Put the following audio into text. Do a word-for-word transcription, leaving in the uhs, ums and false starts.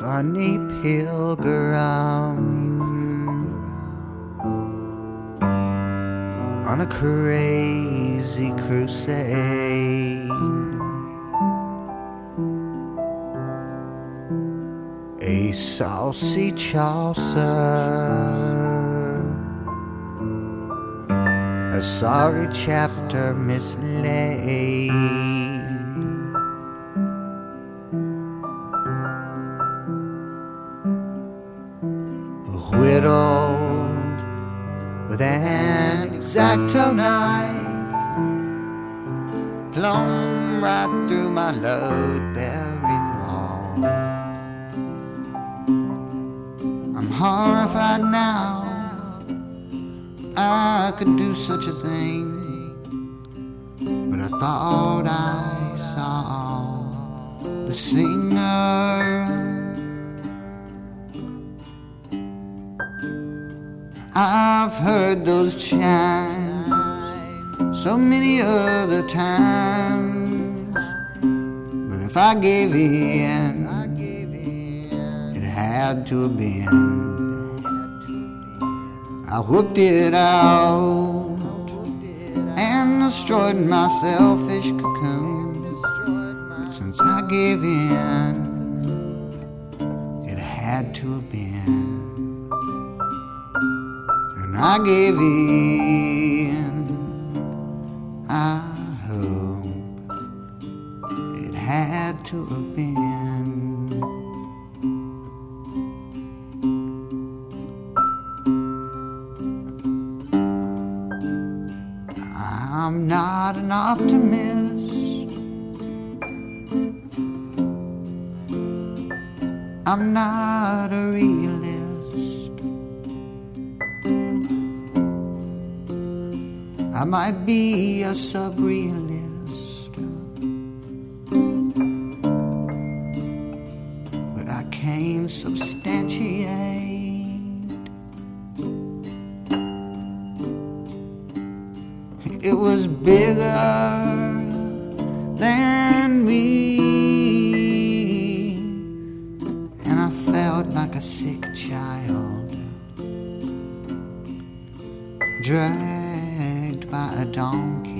funny pilgrim on a crazy crusade. A saucy Chaucer, a sorry chapter mislaid. Whittled with an X-Acto knife, plumb right through my load-bearing wall. I'm horrified now, I could do such a thing, but I thought I saw the singer. I've heard those chimes so many other times, but if I gave in, it had to have been. I whooped it out and destroyed my selfish cocoon, but since I gave in, it had to have been. I gave in, I hope it had to have been. I'm not an optimist, I'm not a realist, I might be a sub-realist, but I can't substantiate it was bigger than me, and I felt like a sick child dragged by a donkey.